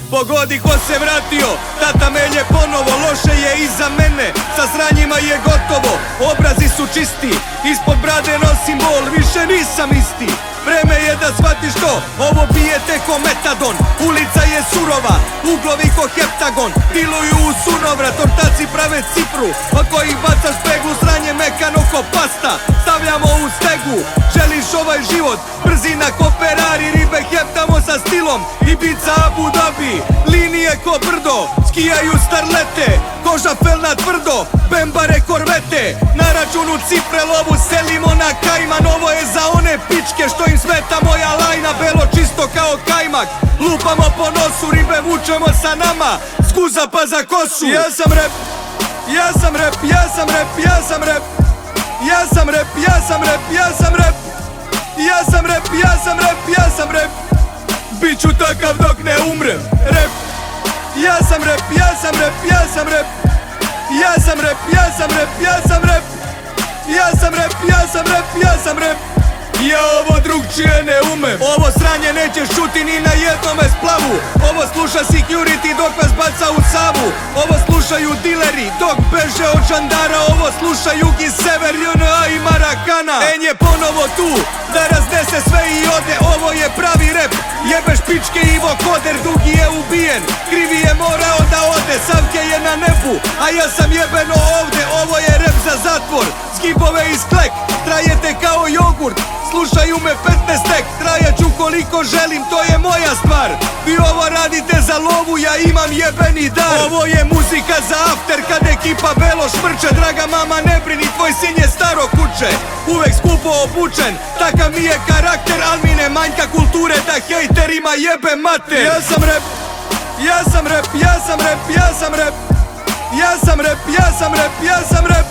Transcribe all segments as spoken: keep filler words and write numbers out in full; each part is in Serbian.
Pogodi ko se vratio, tata melje ponovo, loše je iza mene, sa sranjima je gotovo. Obrazi su čisti, ispod brade nosim bol, više nisam isti. Vreme je da shvatiš to, ovo bijete ko metadon. Ulica je surova, uglovi ko heptagon. Diluju u sunovrat, ortaci prave cifru, od kojih bacaš peglu, sranje mekano ko pasta. Stavljamo u stegu, želiš ovaj život, brzina ko Ferrari, ribe heptamo sa stilom. Ibiza Abu Dhabi, linije ko brdo, skijaju starlete, koža felna tvrdo, bembare korvete. Na računu cifre lovu selimo na kajman, ovo je za one pičke što im smeta moja lajna. Belo čisto kao kajmak, lupamo po nosu, ribe vučemo sa nama, skuza pa za kosu. Ja sam rep, ja sam rep, ja sam rep, ja sam rep, ja sam rep, ja sam rep, ja sam rep, ja sam rep, ja sam rep, ja sam rep, biću takav dok ne umrem. Rep, ja sam rep, ja sam rep, ja sam rep, ja sam rep, ja sam rep, ja sam rep, ja sam rep, ja sam rep, ja sam rep. Ja ovo drugčije ne umem. Ovo sranje nećeš čuti ni na jednome splavu. Ovo sluša security dok vas baca u Savu. Ovo slušaju dileri dok beže od žandara. Ovo sluša jug i sever, J N A i Marakana. En je ponovo tu da raznese sve i ode. Ovo je pravi rep, jebeš pičke Ivo Koder. Dugi je ubijen, krivi je morao da ode. Savke je na nebu, a ja sam jebeno ovde. Ovo je rep za zatvor, skipove iz klek, trajete kao jogurt. Slušaju me petnaest tek, trajaću koliko želim, to je moja stvar. Vi ovo radite za lovu, ja imam jebeni dar. Ovo je muzika za after kad ekipa belo šmrče. Draga mama ne brini, tvoj sin je staro kuće, uvek skupo obučen, takav mi je karakter. Al mi ne manjka kulture da hejterima jebe mater. Ja sam rep, ja sam rep, ja sam rep, ja sam rep, ja sam rep, ja sam rep, ja sam rep,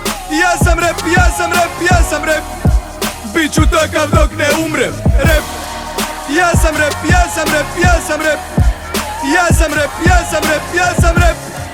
ja sam rep, ja sam rep, ja sam rep, biću takav dok ne umrem. Rep, ja sam rep, ja sam rep, ja sam rep, ja sam rep, ja sam rep, ja sam rep,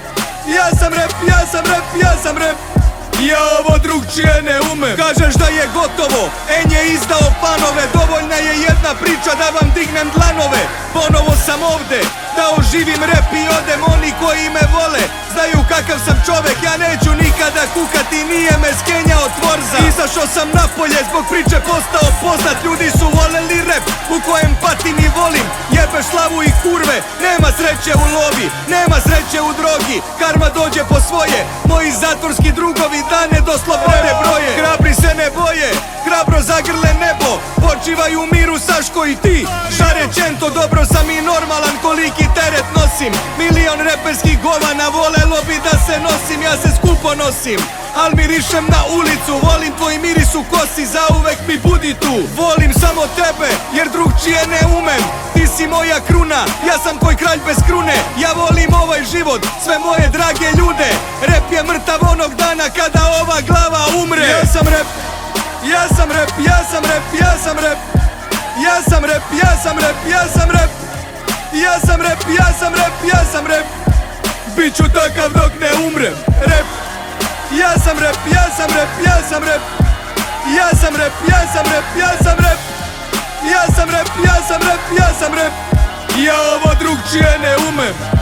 ja sam rep, ja sam rep, ja sam rep. Ja ovo drugčije ne umem. Kažeš da je gotovo, En je izdao fanove. Dovoljna je jedna priča da vam dignem dlanove. Ponovo sam ovde, da oživim rep i odem. Oni koji me vole znaju kakav sam čovek, ja neću nikada kukati, nije me skenjao tvorza. Izašao sam napolje, zbog priče postao poznat. Ljudi su voleli rep u kojem patim i volim. Jebeš slavu i kurve, nema sreće u lovi, nema sreće u drogi. Karma dođe po svoje, moji zatvorski drugovi dane do slobode broje. Hrabri se ne boje, hrabro zagrle nebo, počivaju u miru Saško i ti. Šare Čento, dobro sam i normalan, koliki teret nosim. Milion reperskih govana, volelo bi da se nosim, ja se skupo nosim. Al mirišem na ulicu, volim tvoj miris u kosi, zauvek mi budi tu. Volim samo tebe, jer drugčije ne umem. Ti si moja kruna, ja sam tvoj kralj bez krune. Ja volim ovaj život, sve moje drage ljude. Rep je mrtav onog dana kada ova glava umre. Ja sam rep, ja sam rep, ja sam rep, ja sam rep, ja sam rep, ja sam rep, ja sam rep, ja sam rep, ja sam rep, ja sam rep, biću takav dok ne umrem. Rep, ja sam rep, ja sam rep, ja sam rep, ja sam rep, ja sam rep, ja sam rep, ja sam rep, ja sam rep, ja sam rep. Ja ovo drugčije ne umem.